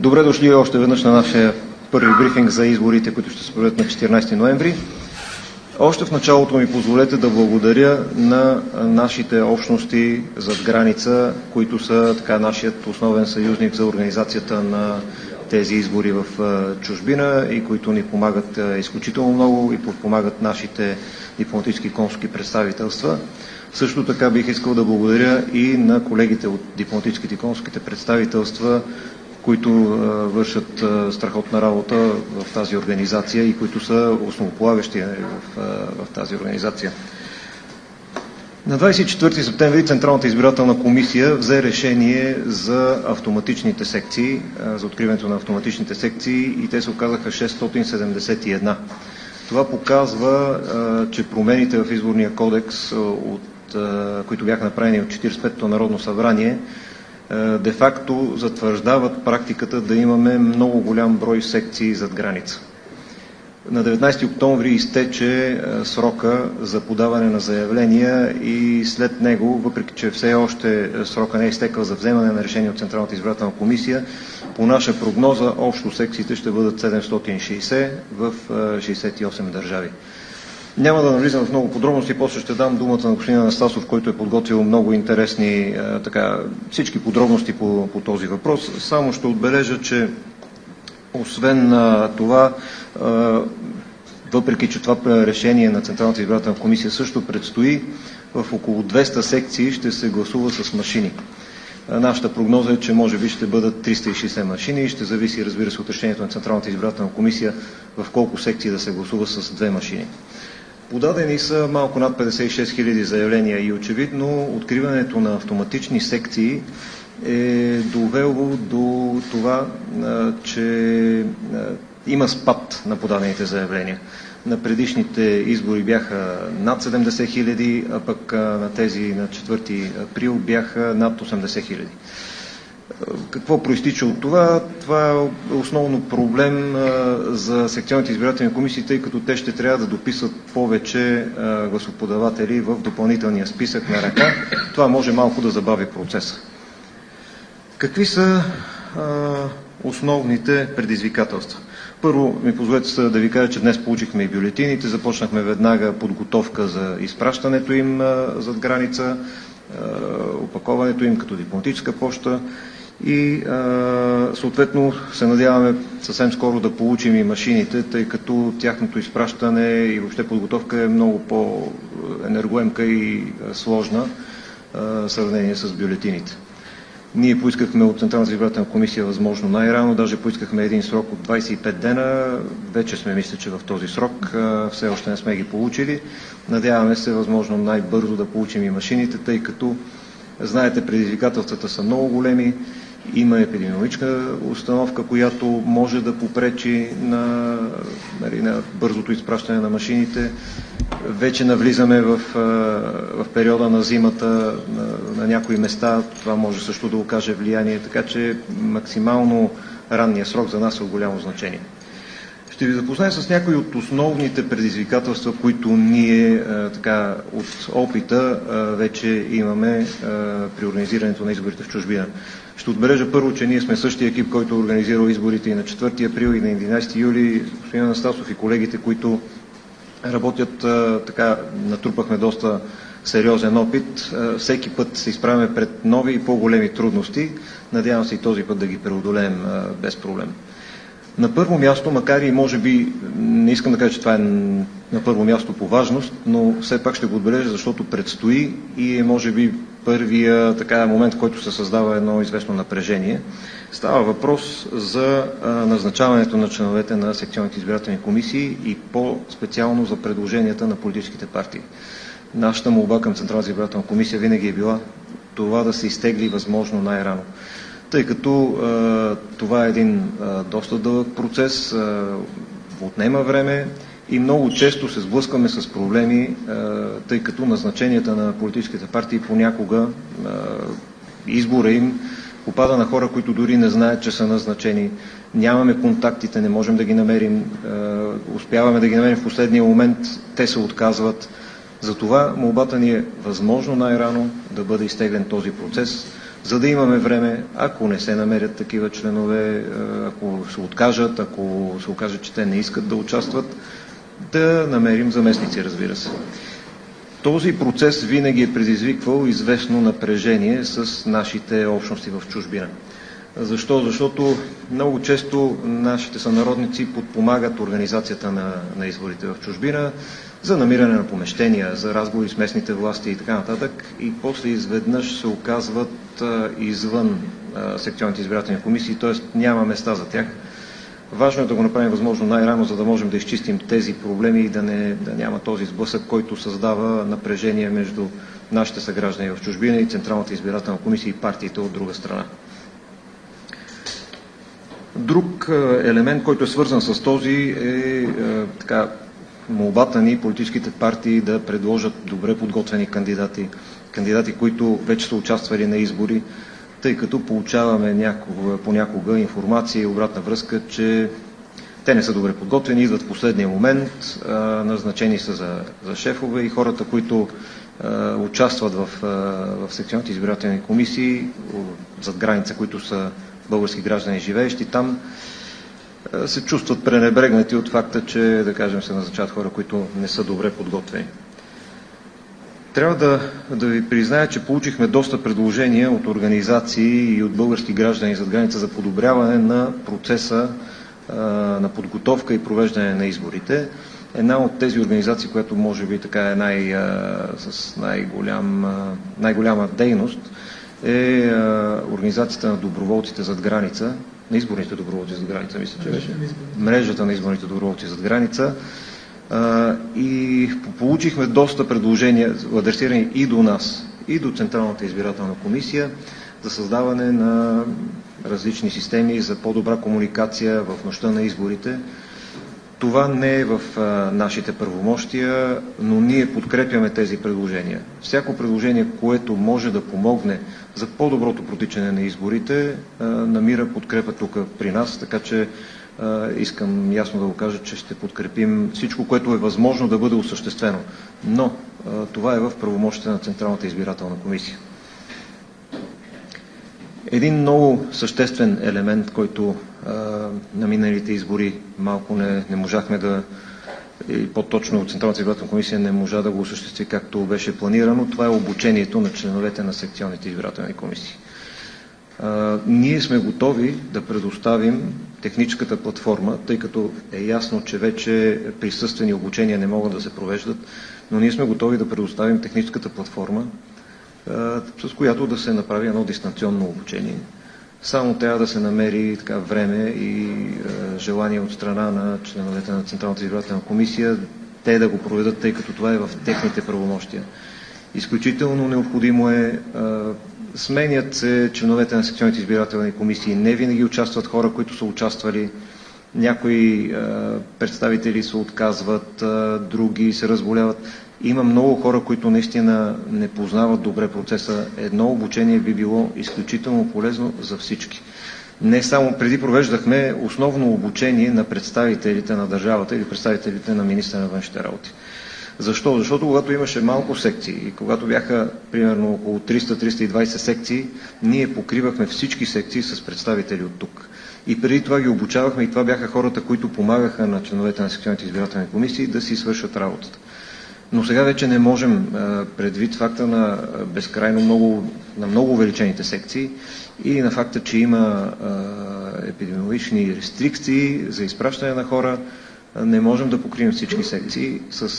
Добре дошли още веднъж на нашия първи брифинг за изборите, които ще се проведат на 14 ноември. Още в началото ми позволете да благодаря на нашите общности зад граница, които са нашият основен съюзник за организацията на тези избори в чужбина и които ни помагат изключително много и подпомагат нашите дипломатически консулски представителства. Също така бих искал да благодаря и на колегите от дипломатическите и консулските представителства, които вършат страхотна работа в тази организация и които са основополагащи в тази организация. На 24 септември Централната избирателна комисия взе решение за автоматичните секции, за откриването на автоматичните секции и те се оказаха 671. Това показва, че промените в изборния кодекс, които бяха направени от 45-то Народно събрание, де-факто затвърждават практиката да имаме много голям брой секции зад граница. На 19 октомври изтече срока за подаване на заявления и след него, въпреки че все още срока не е изтекал за вземане на решение от Централната избирателна комисия, по наша прогноза общо секциите ще бъдат 760 в 68 държави. Няма да навлизам в много подробности, после ще дам думата на господин Анастасов, който е подготвил много интересни всички подробности по този въпрос. Само ще отбележа, че освен това, въпреки че това решение на Централната избирателна комисия също предстои, в около 200 секции ще се гласува с машини. Нашата прогноза е, че може би ще бъдат 360 машини и ще зависи, разбира се, от решението на Централната избирателна комисия в колко секции да се гласува с 2 машини. Подадени са малко над 56 000 заявления и очевидно откриването на автоматични секции е довело до това, че има спад на подадените заявления. На предишните избори бяха над 70 000, а пък на тези на 4 април бяха над 80 000. Какво проистича от това? Това е основно проблем за секционните избирателни комисии, тъй като те ще трябва да дописват повече гласоподаватели в допълнителния списък на ръка. Това може малко да забави процеса. Какви са основните предизвикателства? Първо, ми позволете да ви кажа, че днес получихме и бюлетините, започнахме веднага подготовка за изпращането им зад граница, опаковането им като дипломатическа поща и съответно се надяваме съвсем скоро да получим и машините, тъй като тяхното изпращане и въобще подготовка е много по-енергоемка и сложна в сравнение с бюлетините. Ние поискахме от Централната избирателна комисия възможно най-рано, даже поискахме един срок от 25 дена, вече сме мисля, че в този срок все още не сме ги получили. Надяваме се възможно най-бързо да получим и машините, тъй като знаете, предизвикателствата са много големи, има епидемиологична установка, която може да попречи на бързото изпращане на машините. Вече навлизаме в периода на зимата на някои места. Това може също да окаже влияние, така че максимално ранният срок за нас е от голямо значение. Ще ви запозная с някои от основните предизвикателства, които ние от опита вече имаме при организирането на изборите в чужбина. Ще отбележа първо, че ние сме същия екип, който организирал изборите и на 4 април и на 11 юли. Господин Анастасов и колегите, които работят, натрупахме доста сериозен опит. Всеки път се изправяме пред нови и по-големи трудности. Надявам се и този път да ги преодолеем без проблем. На първо място, макар и може би, не искам да кажа, че това е на първо място по важност, но все пак ще го отбележа, защото предстои и е може би първия момент, в който се създава едно известно напрежение. Става въпрос за назначаването на членовете на секционните избирателни комисии и по-специално за предложенията на политическите партии. Нашата молба към Централната избирателна комисия винаги е била това да се изтегли възможно най-рано. Тъй като това е един доста дълъг процес, отнема време и много често се сблъскваме с проблеми, тъй като назначенията на политическите партии понякога избора им попада на хора, които дори не знаят, че са назначени. Нямаме контактите, не можем да ги намерим, успяваме да ги намерим в последния момент, те се отказват. Затова молбата ни е възможно най-рано да бъде изтеглен този процес. за да имаме време, ако не се намерят такива членове, ако се откажат, ако се окаже, че те не искат да участват, да намерим заместници, разбира се. Този процес винаги е предизвиквал известно напрежение с нашите общности в чужбина. Защо? Защото много често нашите сънародници подпомагат организацията на изборите в чужбина за намиране на помещения, за разговори с местните власти и така нататък, и после изведнъж се оказват извън секционните избирателни комисии, т.е. няма места за тях. Важно е да го направим възможно най-рано, за да можем да изчистим тези проблеми и да няма този сблъсък, който създава напрежение между нашите съграждани в чужбина и Централната избирателна комисия и партиите от друга страна. Друг елемент, който е свързан с този, е молбата ни политическите партии да предложат добре подготвени кандидати, които вече са участвали на избори, тъй като получаваме понякога информация и обратна връзка, че те не са добре подготвени, идват в последния момент, назначени са за шефове, и хората, които участват в секционните избирателни комисии зад граница, които са български граждани, живеещи там, се чувстват пренебрегнати от факта, че, да кажем, се назначават хора, които не са добре подготвени. Трябва да ви призная, че получихме доста предложения от организации и от български граждани зад граница за подобряване на процеса на подготовка и провеждане на изборите. Една от тези организации, която може би така е с най-голяма дейност, е организацията на доброволците зад граница, на изборните доброволци зад граница, мисля, че беше. Мрежата на изборните доброволци зад граница. И получихме доста предложения, адресирани и до нас, и до Централната избирателна комисия, за създаване на различни системи за по-добра комуникация в нощта на изборите. Това не е в нашите правомощия, но ние подкрепяме тези предложения. Всяко предложение, което може да помогне за по-доброто протичане на изборите, намира подкрепа тук при нас, така че искам ясно да го кажа, че ще подкрепим всичко, което е възможно да бъде осъществено. Но това е в правомощите на Централната избирателна комисия. Един много съществен елемент, който на миналите избори малко не можахме и по-точно Централната избирателна комисия не можа да го осъществи както беше планирано, това е обучението на членовете на секционните избирателни комисии. Ние сме готови да предоставим техническата платформа, тъй като е ясно, че вече присъствени обучения не могат да се провеждат, но ние сме готови да предоставим техническата платформа, с която да се направи едно дистанционно обучение. Само трябва да се намери време и желание от страна на членовете на Централната избирателна комисия те да го проведат, тъй като това е в техните правомощия. Изключително необходимо е, сменят се членовете на секционните избирателни комисии, не винаги участват хора, които са участвали, някои представители се отказват, други се разболяват. Има много хора, които наистина не познават добре процеса. Едно обучение би било изключително полезно за всички. Не само преди провеждахме основно обучение на представителите на държавата или представителите на министъра на външните работи. Защо? Защото когато имаше малко секции и когато бяха примерно около 300-320 секции, ние покривахме всички секции с представители от тук. И преди това ги обучавахме и това бяха хората, които помагаха на членовете на секционните избирателни комисии да си свършат работата. Но сега вече не можем, предвид факта на безкрайно много увеличените секции и на факта, че има епидемиологични рестрикции за изпращане на хора, не можем да покрием всички секции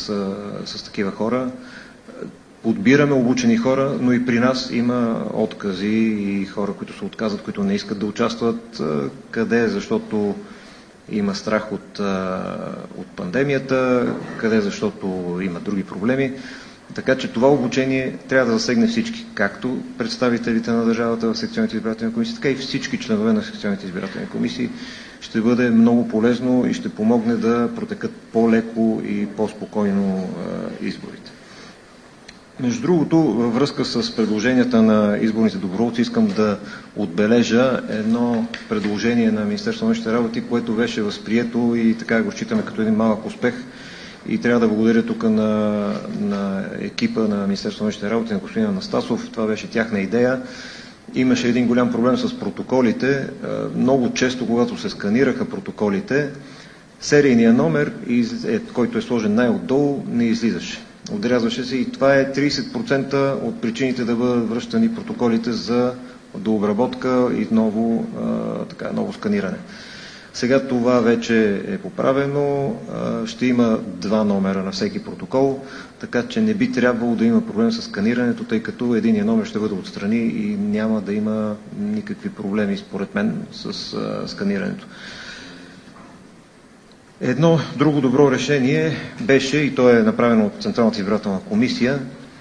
с такива хора. Подбираме обучени хора, но и при нас има откази и хора, които се отказват, които не искат да участват. Къде? Защото има страх от пандемията, къде? Защото има други проблеми. Така че това обучение трябва да засегне всички, както представителите на държавата в секционните избирателни комисии, така и всички членове на секционните избирателни комисии. Ще бъде много полезно и ще помогне да протекат по-леко и по-спокойно изборите. Между другото, във връзка с предложенията на изборните доброволци, искам да отбележа едно предложение на Министерството на външните работи, което беше възприето и така го считаме като един малък успех. И трябва да благодаря тук на екипа на Министерството на външните работи, на господин Анастасов. Това беше тяхна идея. имаше един голям проблем с протоколите. Много често, когато се сканираха протоколите, серийният номер, който е сложен най-отдолу, не излизаше. Отрязваше се и това е 30% от причините да бъдат връщани протоколите за дообработка и ново сканиране. Сега това вече е поправено. Ще има 2 номера на всеки протокол, така че не би трябвало да има проблем с сканирането, тъй като единият номер ще бъде отстрани и няма да има никакви проблеми, според мен, с сканирането. Едно друго добро решение беше, и то е направено от Централната избирателна комисия,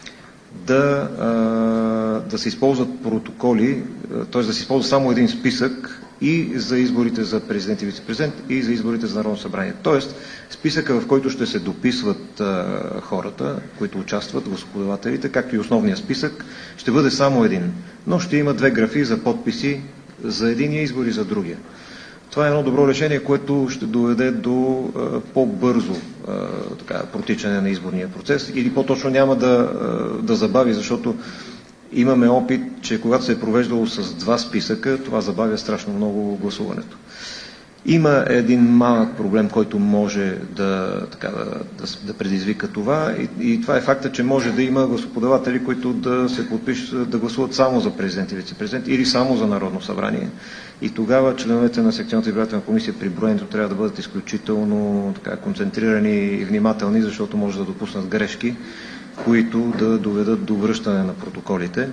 да се използват протоколи, т.е. да се използва само един списък и за изборите за президент и вице-президент, и за изборите за Народно събрание. Тоест, списъка, в който ще се дописват хората, които участват, гласоподавателите, както и основния списък, ще бъде само един. Но ще има 2 графи за подписи за единия избор и за другия. Това е едно добро решение, което ще доведе до по-бързо протичане на изборния процес, или по-точно няма да забави, защото имаме опит, че когато се е провеждало с 2 списъка, това забавя страшно много гласуването. Има един малък проблем, който може да предизвика това, и това е факта, че може да има гласоподаватели, които да се подпишат, да гласуват само за президент и вице-президент или само за Народно събрание. И тогава членовете на секционната избирателна комисия при броенето трябва да бъдат изключително концентрирани и внимателни, защото може да допуснат грешки, които да доведат до връщане на протоколите.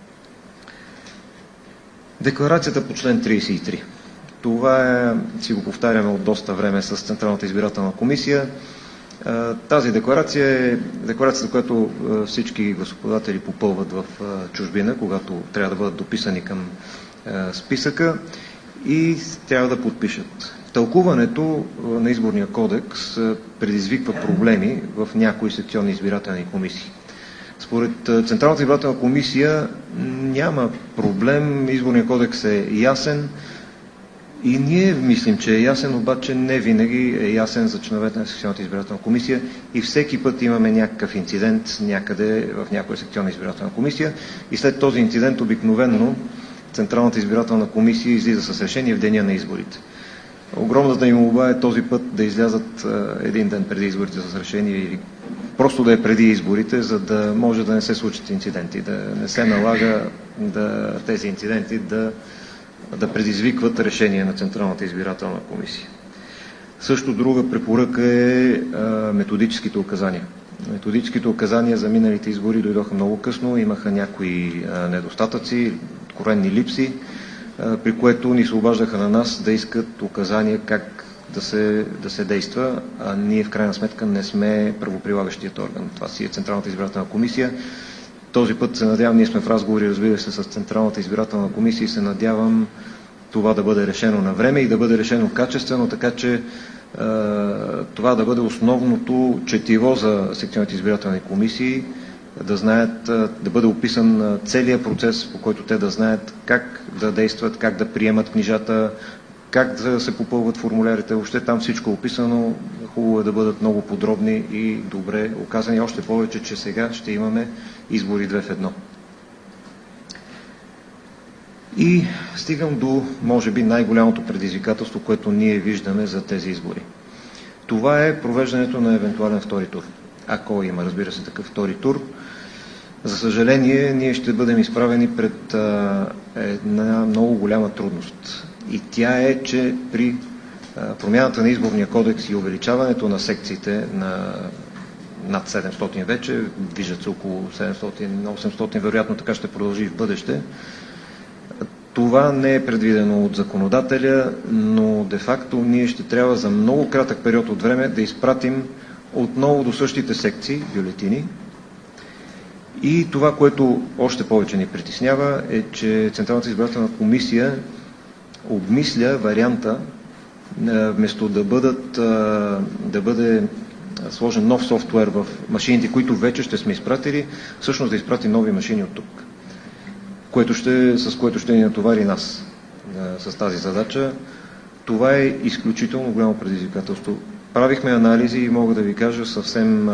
Декларацията по член 33. Това си го повтаряме от доста време с Централната избирателна комисия. Тази декларация е декларацията, която всички гласоподаватели попълват в чужбина, когато трябва да бъдат дописани към списъка и трябва да подпишат. Тълкуването на изборния кодекс предизвиква проблеми в някои секционни избирателни комисии. Според Централната избирателна комисия няма проблем, изборния кодекс е ясен и ние мислим, че е ясен, обаче не винаги е ясен за членовете на секционната избирателна комисия и всеки път имаме някакъв инцидент някъде в някоя секционна избирателна комисия и след този инцидент обикновено Централната избирателна комисия излиза с решение в деня на изборите. Огромната им молба е този път да излязат един ден преди изборите с решение или просто да е преди изборите, за да може да не се случат инциденти, да не се налага тези инциденти да предизвикват решение на Централната избирателна комисия. Също друга препоръка е методическите указания. Методическите указания за миналите избори дойдоха много късно, имаха някои недостатъци, откровенни липси, при което ни се обаждаха на нас да искат указания как да се действа, а ние в крайна сметка не сме правоприлагащият орган. Това си е Централната избирателна комисия. Този път се надявам, ние сме в разговори, разбира се, с Централната избирателна комисия и се надявам това да бъде решено на време и да бъде решено качествено, така че това да бъде основното четиво за секционните избирателни комисии, да знаят, да бъде описан целият процес, по който те да знаят как да действат, как да приемат книжата, как да се попълват формулярите. Въобще там всичко е описано. Хубаво е да бъдат много подробни и добре оказани. Още повече, че сега ще имаме избори 2 в 1. И стигам до, може би, най-голямото предизвикателство, което ние виждаме за тези избори. Това е провеждането на евентуален втори тур. Ако има, разбира се, такъв втори тур, за съжаление, ние ще бъдем изправени пред една много голяма трудност. И тя е, че при промяната на изборния кодекс и увеличаването на секциите на над 700 вече, движат се около 700-800, вероятно така ще продължи в бъдеще. Това не е предвидено от законодателя, но де-факто ние ще трябва за много кратък период от време да изпратим отново до същите секции бюлетини. И това, което още повече ни притеснява, е, че Централната избирателна комисия обмисля варианта, вместо да бъде сложен нов софтуер в машините, които вече ще сме изпратили, всъщност да изпрати нови машини от тук, с което ще ни натовари нас с тази задача. Това е изключително голямо предизвикателство. Правихме анализи и мога да ви кажа съвсем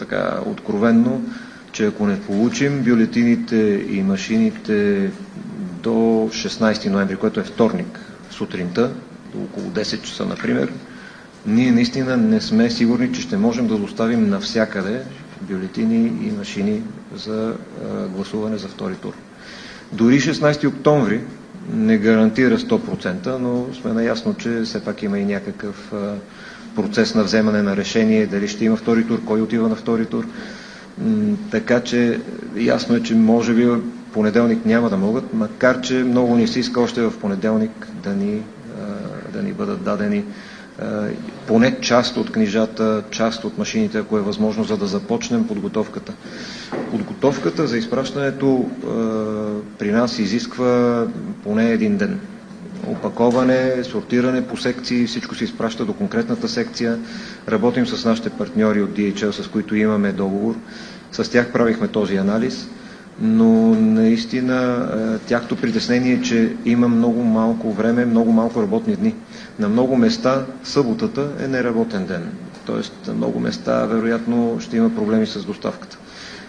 откровенно, че ако не получим бюлетините и машините до 16 ноември, което е вторник сутринта, до около 10 часа, например, ние наистина не сме сигурни, че ще можем да доставим навсякъде бюлетини и машини за гласуване за втори тур. Дори 16 октомври не гарантира 100%, но сме наясно, че все пак има и някакъв процес на вземане на решение, дали ще има втори тур, кой отива на втори тур. Така че ясно е, че може би в понеделник няма да могат, макар че много ни се иска още в понеделник да ни бъдат дадени поне част от книжата, част от машините, ако е възможно, за да започнем подготовката. Подготовката за изпращането при нас изисква поне един ден. Опаковане, сортиране по секции, всичко се изпраща до конкретната секция. Работим с нашите партньори от DHL, с които имаме договор. С тях правихме този анализ, но наистина тяхното притеснение е, че има много малко време, много малко работни дни. На много места съботата е неработен ден. Тоест на много места вероятно ще има проблеми с доставката.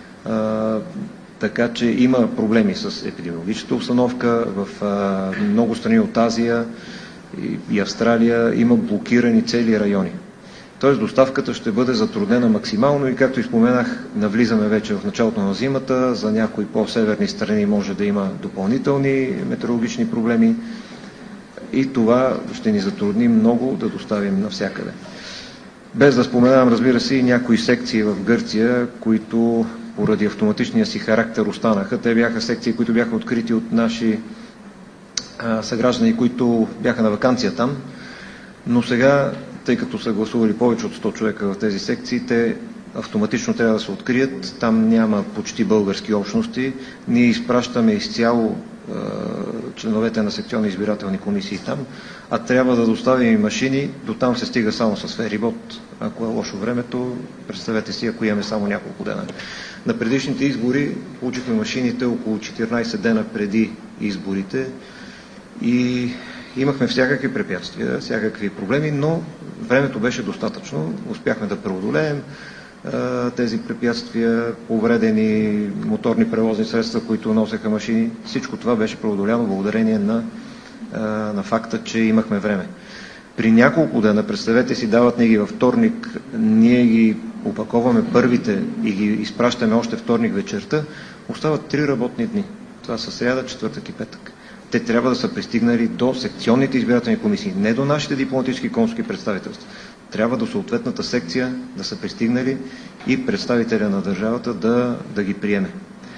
Така че има проблеми с епидемиологичната обстановка. В много страни от Азия и Австралия има блокирани цели райони. Тоест доставката ще бъде затруднена максимално и, както изпоменах, навлизаме вече в началото на зимата. За някои по-северни страни може да има допълнителни метеорологични проблеми и това ще ни затрудни много да доставим навсякъде. Без да споменавам, разбира се, и някои секции в Гърция, които поради автоматичния си характер останаха. Те бяха секции, които бяха открити от наши съграждани, които бяха на ваканция там, но сега, тъй като са гласували повече от 100 човека в тези секции, те автоматично трябва да се открият. Там няма почти български общности. Ние изпращаме изцяло членовете на секционни избирателни комисии там, а трябва да доставим и машини. До там се стига само с ферибот. Ако е лошо времето, представете си, ако имаме само няколко дена. На предишните избори получихме машините около 14 дена преди изборите и имахме всякакви препятствия, всякакви проблеми, но времето беше достатъчно. Успяхме да преодолеем тези препятствия, повредени моторни превозни средства, които носеха машини. Всичко това беше преодоляно благодарение на факта, че имахме време. При няколко дена, представете си, дават ни ги във вторник, ние ги опаковаме първите и ги изпращаме още вторник вечерта, остават 3 работни дни. Това са сряда, четвъртък и петък. Те трябва да са пристигнали до секционните избирателни комисии, не до нашите дипломатически и консулски представителства. Трябва до съответната секция да са пристигнали и представителя на държавата да ги приеме.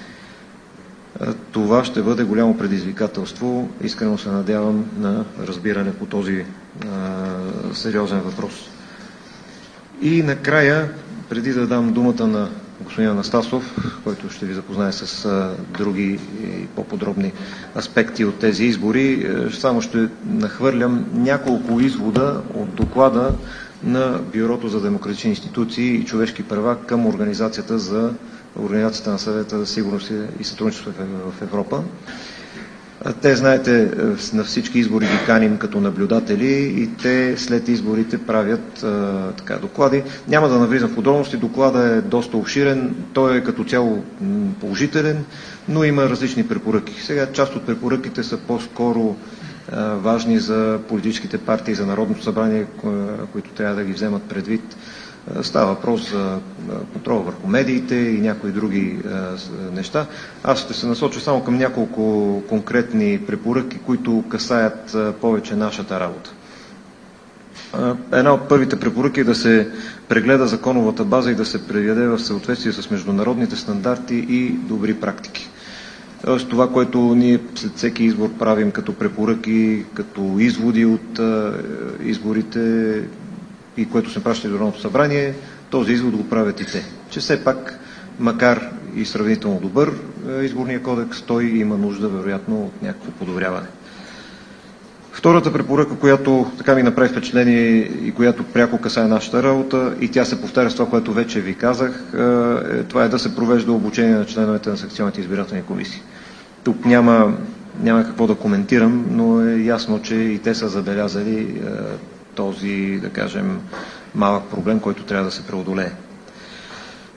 Това ще бъде голямо предизвикателство. Искрено се надявам на разбиране по този сериозен въпрос. И накрая, преди да дам думата на господин Анастасов, който ще ви запознае с други и по-подробни аспекти от тези избори, само ще нахвърлям няколко извода от доклада на Бюрото за демократични институции и човешки права към Организацията на Съвета за сигурност и сътрудничество в Европа. Те, знаете, на всички избори ги каним като наблюдатели и те след изборите правят доклади. Няма да навлизам в подробности, докладът е доста обширен, той е като цяло положителен, но има различни препоръки. Сега част от препоръките са по-скоро важни за политическите партии, за Народното събрание, които трябва да ги вземат предвид. Става въпрос за контрол върху медиите и някои други неща. Аз ще се насоча само към няколко конкретни препоръки, които касаят повече нашата работа. Една от първите препоръки е да се прегледа законовата база и да се приведе в съответствие с международните стандарти и добри практики. Тоест това, което ние след всеки избор правим като препоръки, като изводи от изборите и което се праща до Народното събрание, този извод го правят и те. Че все пак, макар и сравнително добър изборния кодекс, той има нужда, вероятно, от някакво подобряване. Втората препоръка, която така ми направи впечатление и която пряко касае нашата работа, и тя се повтаря с това, което вече ви казах, това е да се провежда обучение на членовете на секционните избирателни комисии. Тук няма какво да коментирам, но е ясно, че и те са забелязали този, да кажем, малък проблем, който трябва да се преодолее.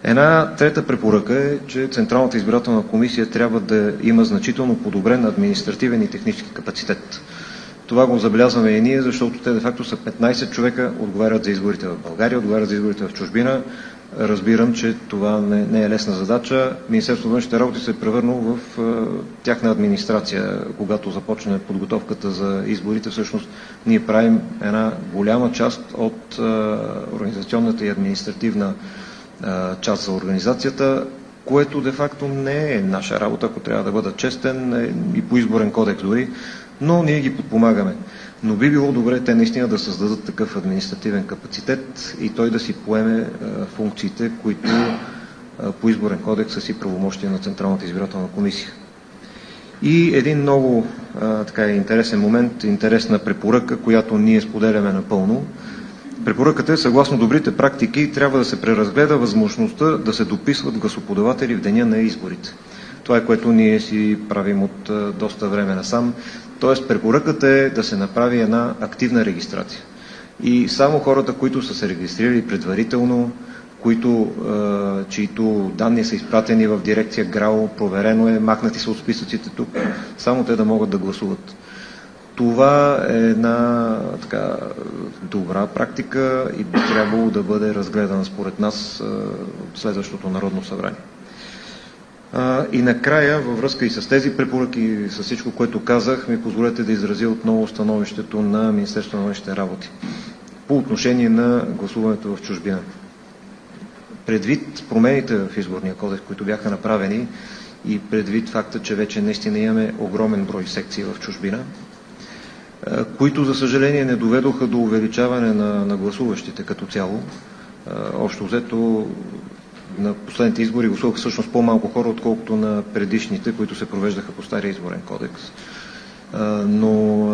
Една трета препоръка е, че Централната избирателна комисия трябва да има значително подобрен административен и технически капацитет. Това го забелязваме и ние, защото те де-факто са 15 човека, отговарят за изборите в България, отговарят за изборите в чужбина. Разбирам, че това не е лесна задача. Министерството на външните работи се е превърнало в тяхна администрация. Когато започне подготовката за изборите, всъщност ние правим една голяма част от организационната и административна част за организацията, което де-факто не е наша работа, ако трябва да бъда честен, и по изборен кодекс дори, но ние ги подпомагаме. Но би било добре те наистина да създадат такъв административен капацитет и той да си поеме функциите, които по изборен кодекс са си правомощия на Централната избирателна комисия. И един много интересен момент, интересна препоръка, която ние споделяме напълно. Препоръката е, съгласно добрите практики, трябва да се преразгледа възможността да се дописват гласоподаватели в деня на изборите. Това е, което ние си правим от доста време насам. Тоест, препоръката е да се направи една активна регистрация. И само хората, които са се регистрирали предварително, чието данни са изпратени в дирекция ГРАО, проверено е, махнати са от списъците тук, само те да могат да гласуват. Това е една добра практика и би трябвало да бъде разгледана според нас от следващото Народно събрание. И накрая, във връзка и с тези препоръки, и с всичко, което казах, ми позволете да изразя отново становището на Министерството на външните работи по отношение на гласуването в чужбина. Предвид промените в изборния кодекс, които бяха направени, и предвид факта, че вече наистина имаме огромен брой секции в чужбина, които, за съжаление, не доведоха до увеличаване на гласуващите като цяло. Общо взето, на последните избори гласуваха всъщност по-малко хора, отколкото на предишните, които се провеждаха по стария изборен кодекс. Но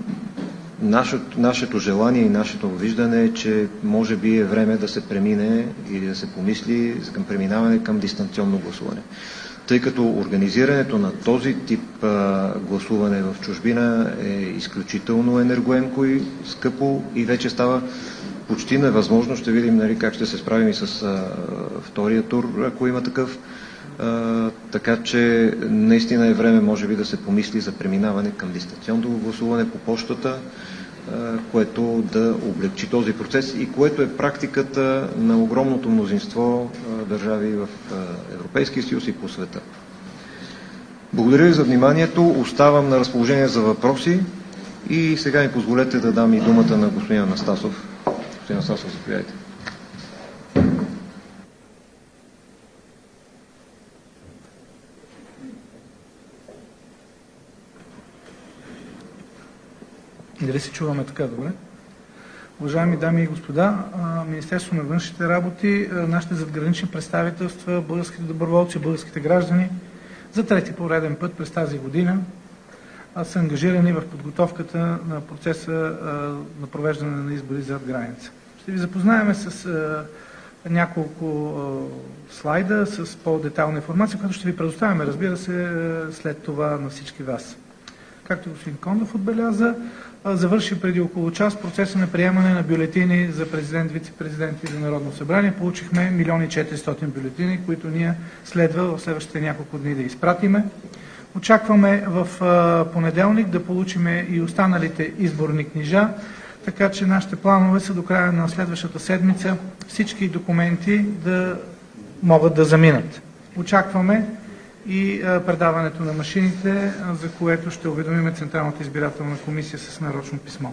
нашето желание и нашето виждане е, че може би е време да се премине и да се помисли към преминаване към дистанционно гласуване. Тъй като организирането на този тип гласуване в чужбина е изключително енергоемко и скъпо и вече става почти невъзможно. Ще видим как ще се справим и с втория тур, ако има такъв. Така че наистина е време, може би, да се помисли за преминаване към дистанционно гласуване по почтата, което да облегчи този процес и което е практиката на огромното мнозинство държави в Европейския съюз и по света. Благодаря ви за вниманието. Оставам на разположение за въпроси и сега ми позволете да дам и думата на господин Анастасов. Господин Анастасов, заповядайте. Дали се чуваме така добре? Уважаеми дами и господа, Министерството на външните работи, нашите задгранични представителства, българските доброволци, българските граждани за трети пореден път през тази година са ангажирани в подготовката на процеса на провеждане на избори зад граница. Ще ви запознаем с няколко слайда с по-детайлна информация, която ще ви предоставяме, разбира се, след това на всички вас. Както господин Кондов отбеляза, завърши преди около час процеса на приемане на бюлетини за президент, вице-президент и за Народно събрание. Получихме 1 400 000 бюлетини, които ние следва в следващите няколко дни да изпратиме. Очакваме в понеделник да получим и останалите изборни книжа, така че нашите планове са до края на следващата седмица всички документи да могат да заминат. Очакваме и предаването на машините, за което ще уведомим Централната избирателна комисия с нарочно писмо.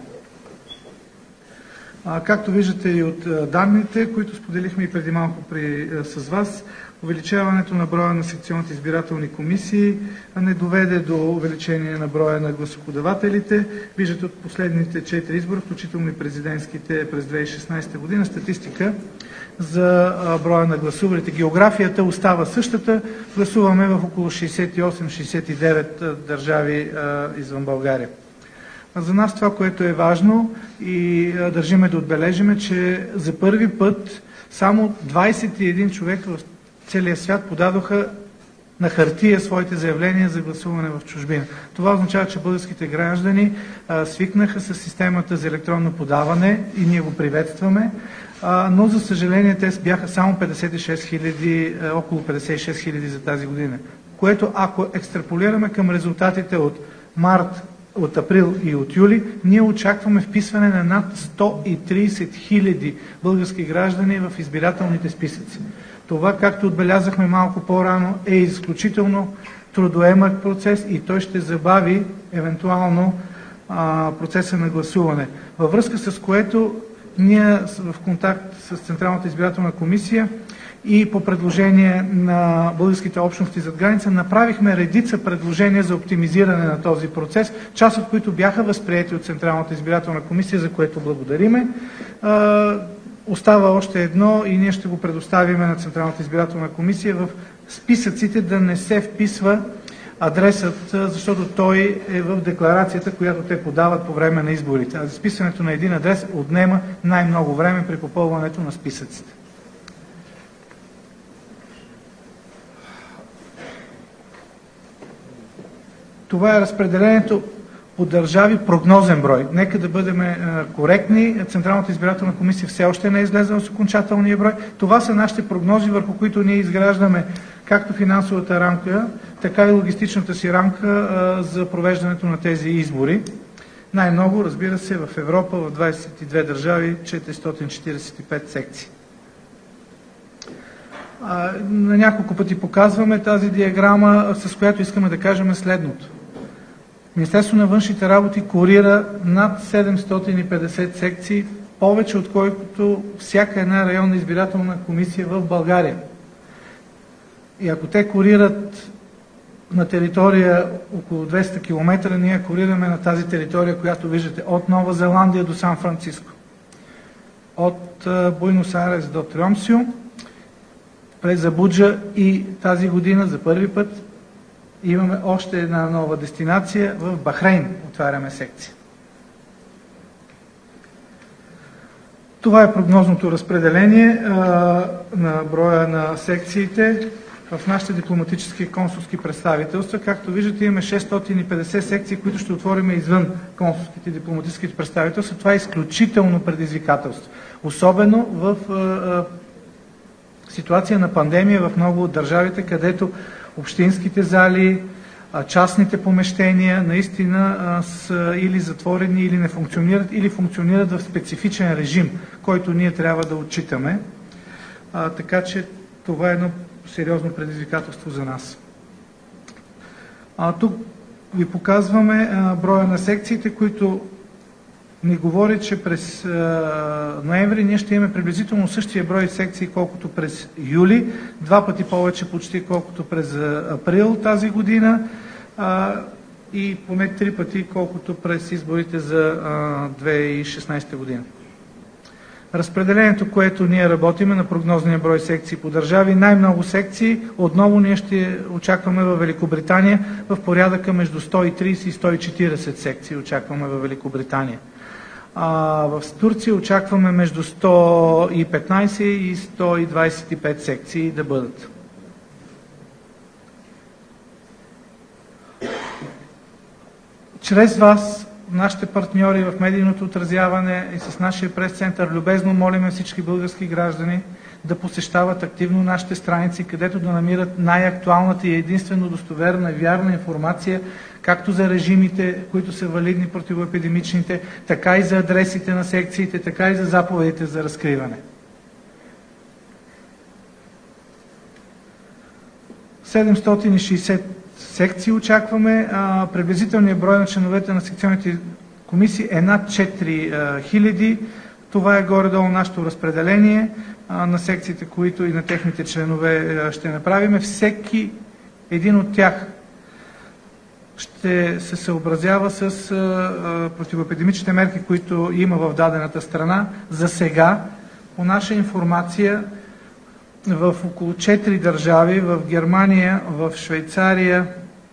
Както виждате и от данните, които споделихме и преди малко с вас, увеличаването на броя на секционните избирателни комисии не доведе до увеличение на броя на гласоподавателите. Виждате от последните 4 избора, включително и президентските през 2016 година, статистика за броя на гласувалите. Географията остава същата. Гласуваме в около 68-69 държави извън България. За нас това, което е важно и държиме да отбележиме, че за първи път само 21 човека в целия свят подадоха на хартия своите заявления за гласуване в чужбина. Това означава, че българските граждани свикнаха с системата за електронно подаване и ние го приветстваме, но за съжаление те бяха само 56 хиляди, около 56 хиляди за тази година, което ако екстраполираме към резултатите от март, от април и от юли, ние очакваме вписване на над 130 хиляди български граждани в избирателните списъци. Това, както отбелязахме малко по-рано, е изключително трудоемък процес и той ще забави евентуално процеса на гласуване. Във връзка с което ние в контакт с Централната избирателна комисия и по предложение на българските общности зад граница направихме редица предложения за оптимизиране на този процес, част от които бяха възприети от Централната избирателна комисия, за което благодариме. Остава още едно и ние ще го предоставим на Централната избирателна комисия в списъците да не се вписва адресът, защото той е в декларацията, която те подават по време на изборите. А записването на един адрес отнема най-много време при попълването на списъците. Това е разпределението по държави прогнозен брой. Нека да бъдем коректни. Централната избирателна комисия все още не е излезла с окончателния брой. Това са нашите прогнози, върху които ние изграждаме както финансовата рамка, така и логистичната си рамка за провеждането на тези избори. Най-много, разбира се, в Европа, в 22 държави, 445 секции. На няколко пъти показваме тази диаграма, с която искаме да кажем следното. Министерството на външните работи курира над 750 секции, повече отколкото всяка една районна избирателна комисия в България. И ако те курират на територия около 200 км, ние курираме на тази територия, която виждате от Нова Зеландия до Сан Франциско. От Буенос Айрес до Триомсио, през Абуджа и тази година за първи път имаме още една нова дестинация в Бахрейн. Отваряме секция. Това е прогнозното разпределение на броя на секциите в нашите дипломатически и консулски представителства. Както виждате, имаме 650 секции, които ще отворим извън консулските и дипломатическите представителства. Това е изключително предизвикателство. Особено в ситуация на пандемия в много от държавите, където общинските зали, частните помещения наистина са или затворени, или не функционират, или функционират в специфичен режим, който ние трябва да отчитаме. Така че това е едно сериозно предизвикателство за нас. Тук ви показваме броя на секциите, които ни говори, че през ноември ние ще имаме приблизително същия брой секции, колкото през юли, 2 пъти повече почти, колкото през април тази година и поне 3 пъти, колкото през изборите за 2016 година. Разпределението, което ние работиме на прогнозния брой секции по държави, най-много секции, отново ние ще очакваме в Великобритания в порядъка между 130 и 140 секции очакваме в Великобритания. В Турция очакваме между 115 и 125 секции да бъдат. Чрез вас, нашите партньори в медийното отразяване и с нашия прес-център, любезно молим всички български граждани да посещават активно нашите страници, където да намират най-актуалната и единствено достоверна и вярна информация, както за режимите, които са валидни противоепидемичните, така и за адресите на секциите, така и за заповедите за разкриване. 760 секции очакваме. Приблизителният брой на членовете на секционните комисии е над 4000. Това е горе-долу нашето разпределение на секциите, които и на техните членове ще направим. Всеки един от тях ще се съобразява с противоепидемичните мерки, които има в дадената страна. За сега, по наша информация, в около 4 държави, в Германия, в Швейцария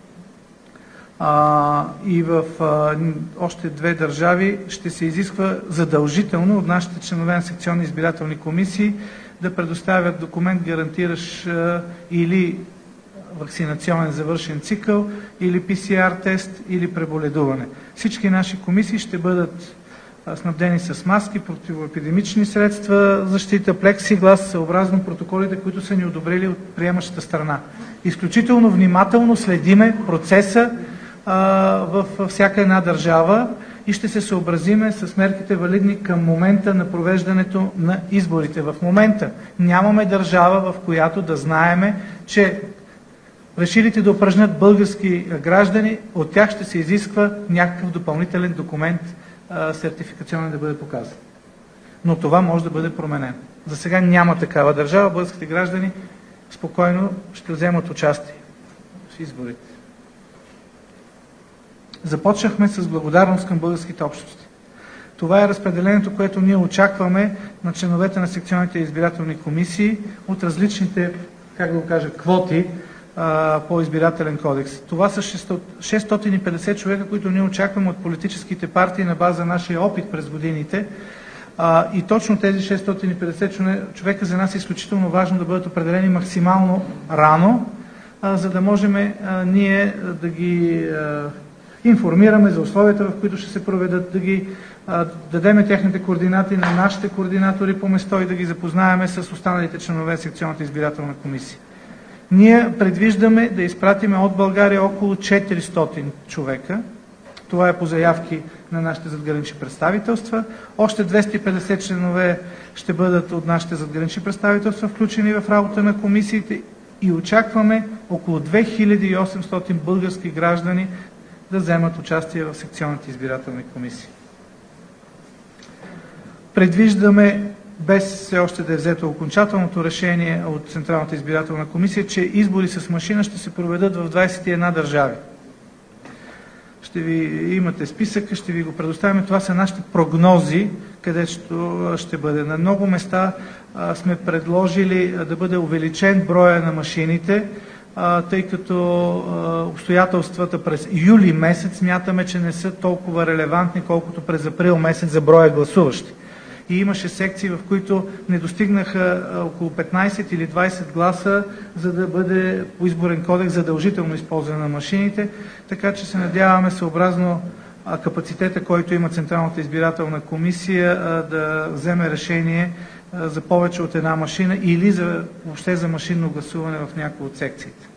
и в още 2 държави, ще се изисква задължително от нашите членове на секционни избирателни комисии да предоставят документ, гарантиращ или вакцинационен завършен цикъл или PCR тест или преболедуване. Всички наши комисии ще бъдат снабдени с маски, противоепидемични средства, защита, плексиглас, съобразно протоколите, които са ни одобрили от приемащата страна. Изключително внимателно следиме процеса във всяка една държава и ще се съобразиме с мерките валидни към момента на провеждането на изборите. В момента нямаме държава, в която да знаеме, че решилите да упражнят български граждани, от тях ще се изисква някакъв допълнителен документ, сертификационен да бъде показан. Но това може да бъде променено. За сега няма такава държава. Българските граждани спокойно ще вземат участие в изборите. Започнахме с благодарност към българските общности. Това е разпределението, което ние очакваме на членовете на секционните избирателни комисии от различните, квоти по избирателен кодекс. Това са 650 човека, които ние очакваме от политическите партии на база нашия опит през годините. И точно тези 650 човека за нас е изключително важно да бъдат определени максимално рано, за да можем ние да ги информираме за условията, в които ще се проведат, да ги дадеме техните координати на нашите координатори по место и да ги запознаеме с останалите членове на секционната избирателна комисия. Ние предвиждаме да изпратиме от България около 400 човека. Това е по заявки на нашите задгранични представителства. Още 250 членове ще бъдат от нашите задгранични представителства, включени в работа на комисиите, и очакваме около 2800 български граждани да вземат участие в секционните избирателни комисии. Предвиждаме, без все още да е взето окончателното решение от Централната избирателна комисия, че избори с машина ще се проведат в 21 държави. Ще ви имате списъка, ще ви го предоставим. Това са нашите прогнози, където ще бъде. На много места сме предложили да бъде увеличен броя на машините, тъй като обстоятелствата през юли месец смятаме, че не са толкова релевантни, колкото през април месец за броя гласуващи. И имаше секции, в които не достигнаха около 15 или 20 гласа, за да бъде по изборен кодекс задължително използване на машините, така че се надяваме съобразно капацитета, който има Централната избирателна комисия, да вземе решение за повече от една машина или въобще за машинно гласуване в някои от секциите.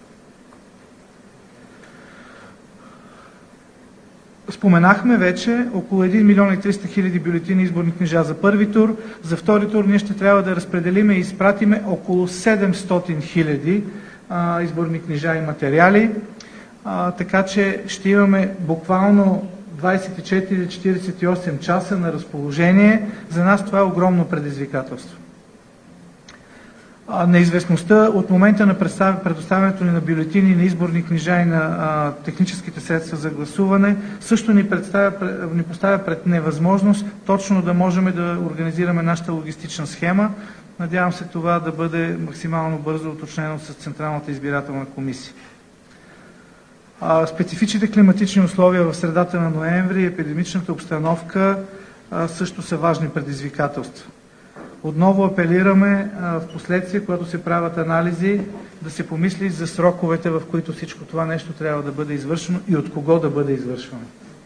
Споменахме вече около 1 милион и 300 хиляди бюлетини изборни книжа за първи тур. За втори тур ние ще трябва да разпределиме и изпратиме около 700 хиляди изборни книжа и материали. Така че ще имаме буквално 24-48 часа на разположение. За нас това е огромно предизвикателство. Неизвестността от момента на предоставянето ни на бюлетини, на изборни книжа и на техническите средства за гласуване също ни поставя пред невъзможност точно да можем да организираме нашата логистична схема. Надявам се това да бъде максимално бързо уточнено с Централната избирателна комисия. Специфичните климатични условия в средата на ноември и епидемичната обстановка също са важни предизвикателства. Отново апелираме в последствие, когато се правят анализи, да се помисли за сроковете, в които всичко това нещо трябва да бъде извършено и от кого да бъде извършвано.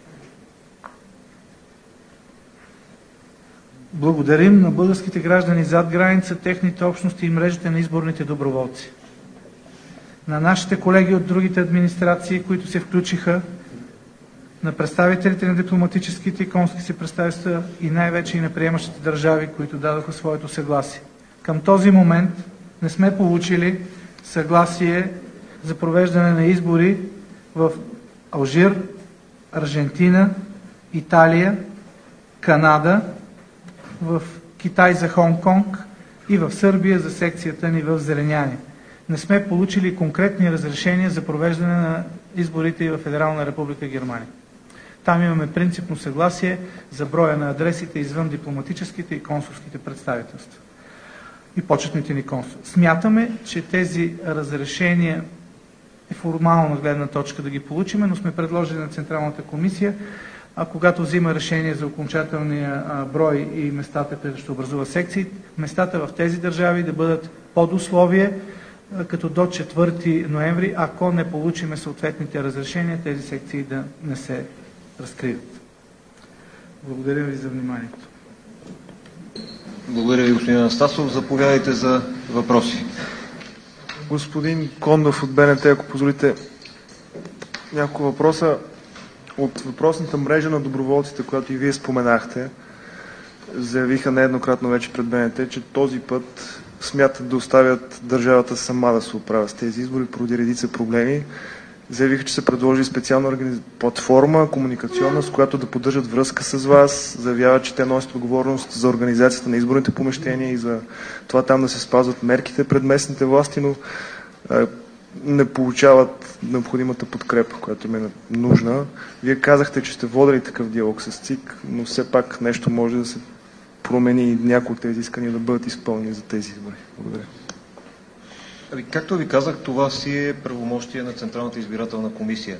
Благодарим на българските граждани зад граница, техните общности и мрежите на изборните доброволци. На нашите колеги от другите администрации, които се включиха, на представителите на дипломатическите и консулски представителства и най-вече и на приемащите държави, които дадоха своето съгласие. Към този момент не сме получили съгласие за провеждане на избори в Алжир, Аржентина, Италия, Канада, в Китай за Хонг-Конг и в Сърбия за секцията ни в Зеленяне. Не сме получили конкретни разрешения за провеждане на изборите и в Федерална република Германия. Там имаме принципно съгласие за броя на адресите извън дипломатическите и консулските представителства и почетните ни консули. Смятаме, че тези разрешения е формална гледна точка да ги получим, но сме предложили на Централната комисия, когато взима решение за окончателния брой и местата, където ще образува секции, местата в тези държави да бъдат под условие като до 4 ноември, ако не получиме съответните разрешения, тези секции да не се разкрият. Благодаря ви за вниманието. Благодаря ви, господин Анастасов. Заповядайте за въпроси. Господин Кондов от БНТ, ако позволите няколко въпроса. От въпросната мрежа на доброволците, която и вие споменахте, заявиха нееднократно вече пред БНТ, че този път смятат да оставят държавата сама да се оправя с тези избори поради редица проблеми. Заявиха, че се предложи специална платформа, комуникационна, с която да поддържат връзка с вас. Заявяват, че те носят отговорност за организацията на изборните помещения и за това там да се спазват мерките пред местните власти, но не получават необходимата подкрепа, която им е нужна. Вие казахте, че сте водили такъв диалог с ЦИК, но все пак нещо може да се промени и някои от тези искания да бъдат изпълнени за тези избори. Благодаря. Както ви казах, това си е правомощие на Централната избирателна комисия.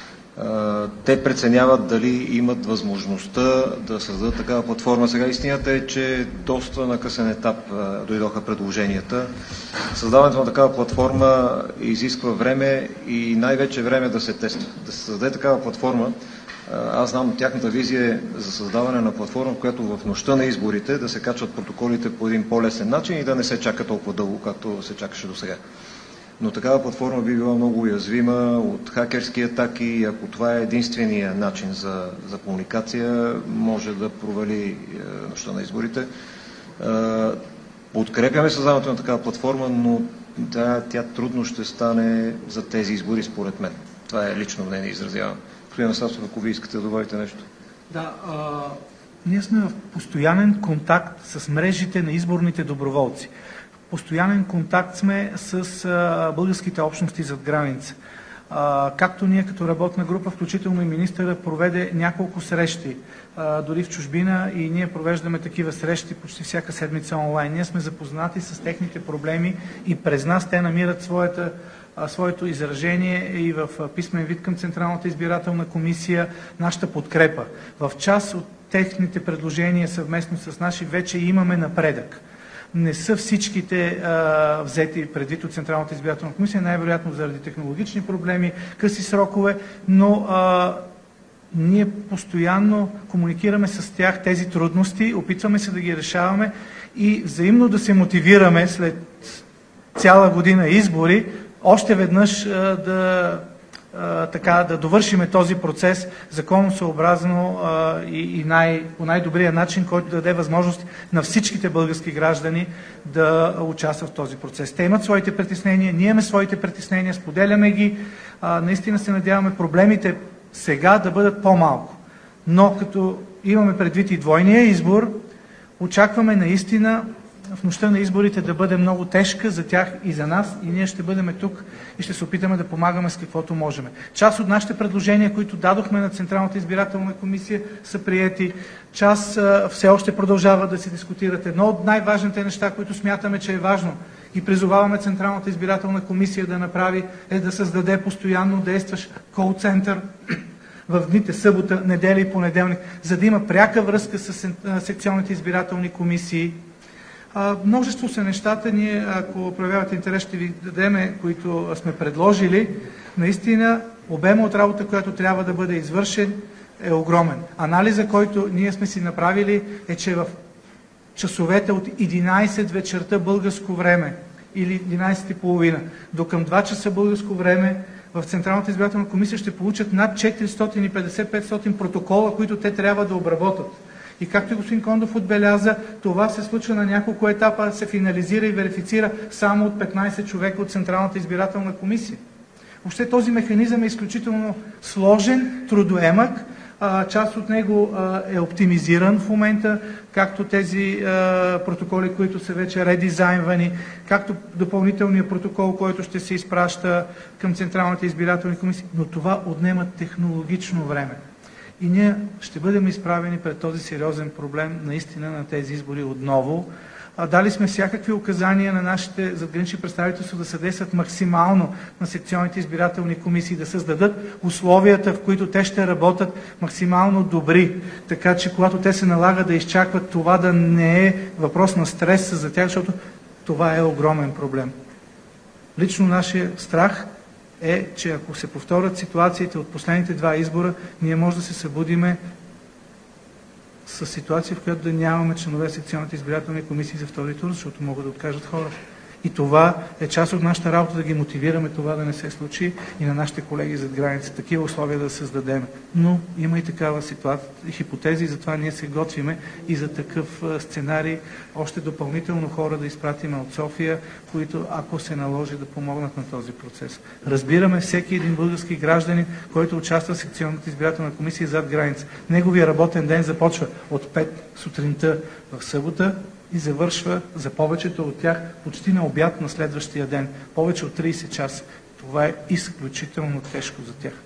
Те преценяват дали имат възможността да създадат такава платформа. Сега истината е, че доста на късен етап дойдоха предложенията. Създаването на такава платформа изисква време и най-вече време да се тества. Да се създаде такава платформа, аз знам, тяхната визия е за създаване на платформа, в която в нощта на изборите да се качват протоколите по един по-лесен начин и да не се чака толкова дълго, както се чакаше до сега. Но такава платформа би била много уязвима от хакерски атаки и ако това е единствения начин за комуникация, може да провали нощта на изборите. Подкрепяме създаването на такава платформа, но тя трудно ще стане за тези избори, според мен. Това е лично мнение, изразявам. Господин Анастасов, ако ви искате да добавите нещо. Да, ние сме в постоянен контакт с мрежите на изборните доброволци. Постоянен контакт сме с българските общности зад граница. Както ние като работна група, включително и министъра, проведе няколко срещи, дори в чужбина, и ние провеждаме такива срещи почти всяка седмица онлайн. Ние сме запознати с техните проблеми и през нас те намират своето изражение и в писмен вид към Централната избирателна комисия, нашата подкрепа. В част от техните предложения съвместно с наши вече имаме напредък. Не са всичките взети предвид от Централната избирателна комисия, най-вероятно заради технологични проблеми, къси срокове, но ние постоянно комуникираме с тях тези трудности, опитваме се да ги решаваме и взаимно да се мотивираме след цяла година избори, още веднъж да довършиме този процес законосъобразно и по най-добрия начин, който да даде възможност на всичките български граждани да участват в този процес. Те имат своите притеснения, ние имаме своите притеснения, споделяме ги. Наистина се надяваме проблемите сега да бъдат по-малко. Но като имаме предвид и двойния избор, очакваме наистина в нощта на изборите да бъде много тежка за тях и за нас, и ние ще бъдем тук и ще се опитаме да помагаме с каквото можем. Част от нашите предложения, които дадохме на Централната избирателна комисия, са приети. Част все още продължават да се дискутират. Едно от най-важните неща, които смятаме, че е важно и призоваваме Централната избирателна комисия да направи, е да създаде постоянно действащ кол-център в дните събота, неделя и понеделник, за да има пряка връзка с секционните избирателни комисии. Множество са нещата. Ние, ако проявявате интерес, ще ви дадем, които сме предложили. Наистина, обема от работа, която трябва да бъде извършен, е огромен. Анализа, който ние сме си направили, е, че в часовете от 11 вечерта българско време или 11:30 до към 2 часа българско време в Централната избирателна комисия ще получат над 450-500 протокола, които те трябва да обработат. И както и господин Кондов отбеляза, това се случва на няколко етапа, се финализира и верифицира само от 15 човека от Централната избирателна комисия. Въобще този механизъм е изключително сложен, трудоемък. Част от него е оптимизиран в момента, както тези протоколи, които са вече редизайнвани, както допълнителният протокол, който ще се изпраща към Централната избирателна комисия, но това отнема технологично време. И ние ще бъдем изправени пред този сериозен проблем наистина на тези избори отново. Дали сме всякакви указания на нашите задгранични представителства да съдействат максимално на секционните избирателни комисии, да създадат условията, в които те ще работят максимално добри, така че когато те се налага да изчакват, това да не е въпрос на стрес за тях, защото това е огромен проблем. Лично нашия страх е, че ако се повторят ситуациите от последните два избора, ние може да се събудиме с ситуация, в която да нямаме членове секционните избирателни комисии за втори тур, защото могат да откажат хора. И това е част от нашата работа, да ги мотивираме това да не се случи и на нашите колеги зад граница. Такива условия да създадем. Но има и такава ситуация, хипотези, и затова ние се готвиме и за такъв сценарий. Още допълнително хора да изпратиме от София, които, ако се наложи, да помогнат на този процес. Разбираме всеки един български гражданин, който участва в секционната избирателна комисия зад граница. Неговия работен ден започва от 5 сутринта в събота и завършва за повечето от тях почти на обяд на следващия ден. Повече от 30 часа. Това е изключително тежко за тях.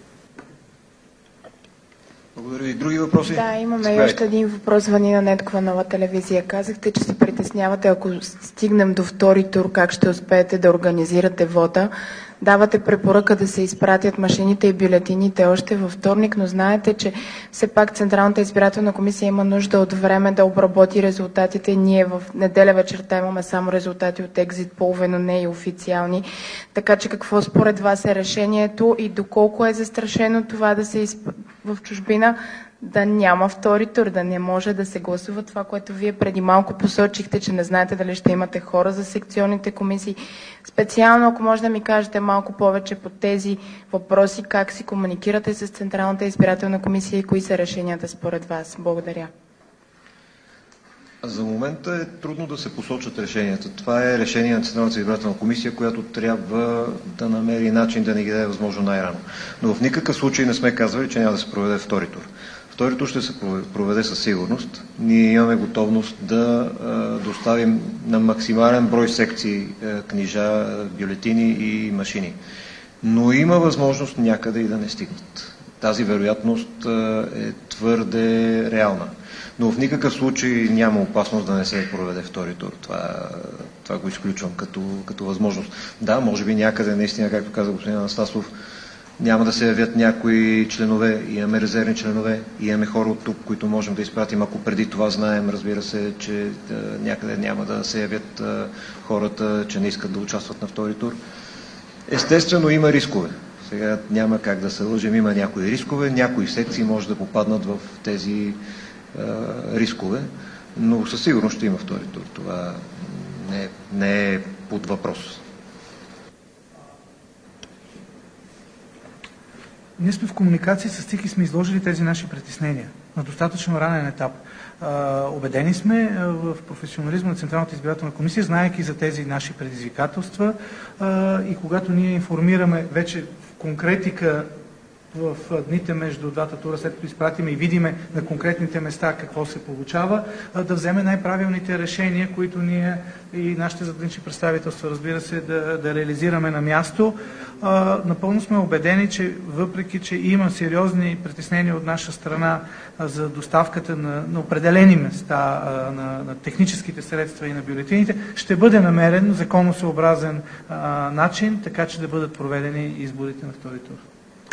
Благодаря ви. Други въпроси? Да, имаме и още един въпрос. Ванина Недкова, Нова телевизия. Казахте, че се притеснявате, ако стигнем до втори тур, как ще успеете да организирате вота. Давате препоръка да се изпратят машините и бюлетините още във вторник, но знаете, че все пак Централната избирателна комисия има нужда от време да обработи резултатите. Ние в неделя вечерта имаме само резултати от екзит полове, но не и официални. Така че какво според вас е решението и доколко е застрашено това да се в чужбина да няма втори тур, да не може да се гласува това, което вие преди малко посочихте, че не знаете дали ще имате хора за секционните комисии. Специално, ако може да ми кажете малко повече по тези въпроси, как си комуникирате с Централната избирателна комисия и кои са решенията според вас. Благодаря. За момента е трудно да се посочат решенията. Това е решение на Централната избирателна комисия, която трябва да намери начин да ни ги даде възможно най-рано. Но в никакъв случай не сме казвали, че няма да се проведе втори тур. Втори тур ще се проведе със сигурност. Ние имаме готовност да доставим на максимален брой секции книжа, бюлетини и машини. Но има възможност някъде и да не стигнат. Тази вероятност е твърде реална. Но в никакъв случай няма опасност да не се проведе втори тур. Това го изключвам като възможност. Да, може би някъде наистина, както каза господин Анастасов, няма да се явят някои членове, имаме резервни членове, имаме хора от тук, които можем да изпратим, ако преди това знаем, разбира се, че някъде няма да се явят хората, че не искат да участват на втори тур. Естествено има рискове. Сега няма как да се лъжем, има някои рискове, някои секции може да попаднат в тези рискове, но със сигурност ще има втори тур. Това не е под въпрос. Ние сме в комуникация с ЦИК и сме изложили тези наши притеснения на достатъчно ранен етап. Убедени сме в професионализма на Централната избирателна комисия, знаейки за тези наши предизвикателства и когато ние информираме вече в конкретика в дните между двата тура, след като изпратиме и видиме на конкретните места какво се получава, да вземе най-правилните решения, които ние и нашите задгранични представителства, разбира се, да реализираме на място. Напълно сме убедени, че въпреки, че има сериозни притеснения от наша страна за доставката на определени места на техническите средства и на бюлетините, ще бъде намерен законосъобразен начин, така че да бъдат проведени изборите на втори тур.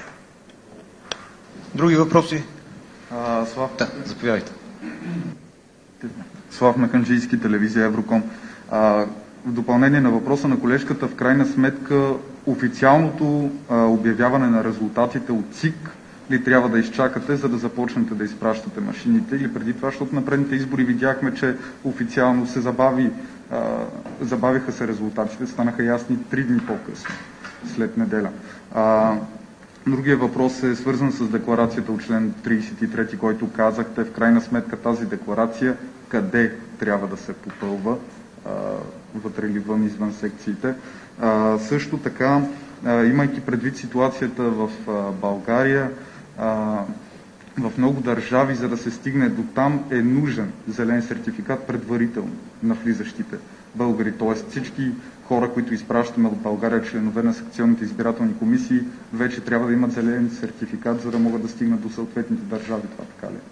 Други въпроси? Слав. Да, заповядайте. Слав Меканджийски, телевизия Евроком. В допълнение на въпроса на колежката, в крайна сметка официалното обявяване на резултатите от ЦИК ли трябва да изчакате, за да започнете да изпращате машините, или преди това, защото на предните избори видяхме, че официално се забавиха се резултатите, станаха ясни 3 дни по-късно, след неделя. Другия въпрос е свързан с декларацията от член 33, който казахте. В крайна сметка тази декларация къде трябва да се попълва, вътре или вън, извън секциите. Също така, имайки предвид ситуацията в България, в много държави, за да се стигне до там, е нужен зелен сертификат предварително на влизащите българи. Т.е. всички хора, които изпращаме от България, членове на секционните избирателни комисии, вече трябва да имат зелен сертификат, за да могат да стигнат до съответните държави. Това така ли?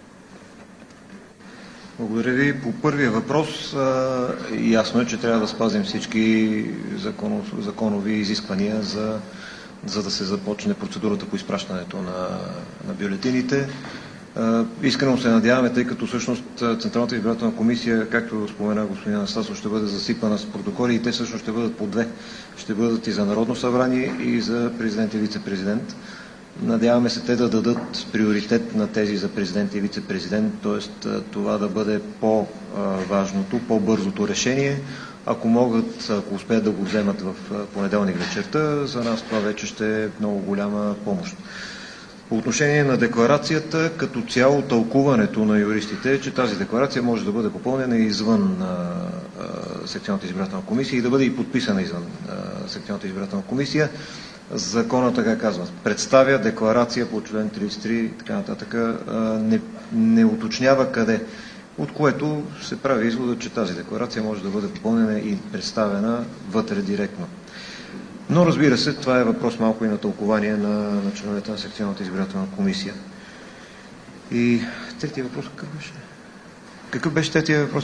Благодаря ви. По първия въпрос ясно е, че трябва да спазим всички законови изисквания, за да се започне процедурата по изпращането на бюлетините. Искрено се надяваме, тъй като всъщност Централната избирателна комисия, както спомена господин Анастасов, ще бъде засипана с протоколи и те всъщност ще бъдат по две. Ще бъдат и за Народно събрание, и за президент и вице-президент. Надяваме се те да дадат приоритет на тези за президент и вице-президент, т.е. това да бъде по-важното, по-бързото решение. Ако могат, ако успеят да го вземат в понеделник вечерта, за нас това вече ще е много голяма помощ. По отношение на декларацията, като цяло тълкуването на юристите е, че тази декларация може да бъде попълнена извън секционната избирателна комисия и да бъде и подписана извън секционната избирателна комисия. Законът така казва. Представя декларация по член 33 и така нататък. Не уточнява къде. От което се прави извода, че тази декларация може да бъде попълнена и представена вътре директно. Но разбира се, това е въпрос малко и на тълкование на членовете на секционната избирателна комисия. И третия въпрос какъв беше? Какъв беше третия въпрос?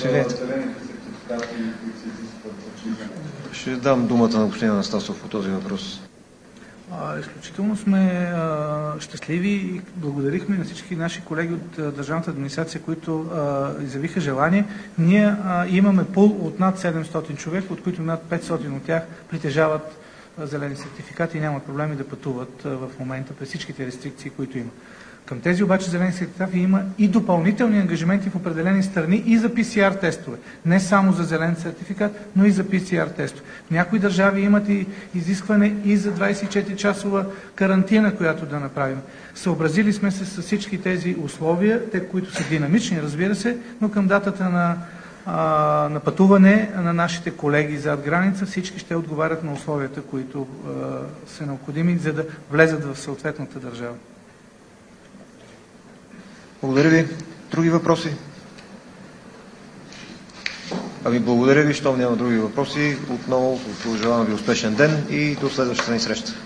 Ще дам думата на господин Анастасов по този въпрос. Изключително сме щастливи и благодарихме на всички наши колеги от държавната администрация, които изявиха желание. Ние имаме пул от над 700 човека, от които над 500 от тях притежават зелени сертификати и нямат проблеми да пътуват в момента през всичките рестрикции, които има. Към тези обаче зелени сертификати има и допълнителни ангажименти в определени страни и за PCR тестове. Не само за зелен сертификат, но и за PCR тестове. Някои държави имат и изискване и за 24-часова карантина, която да направим. Съобразили сме се с всички тези условия, те, които са динамични, разбира се, но към датата на пътуване на нашите колеги зад граница, всички ще отговарят на условията, които са необходими, за да влезат в съответната държава. Благодаря ви. Други въпроси? Благодаря ви, щом няма други въпроси. Отново пожелавам ви успешен ден и до следващата ни среща.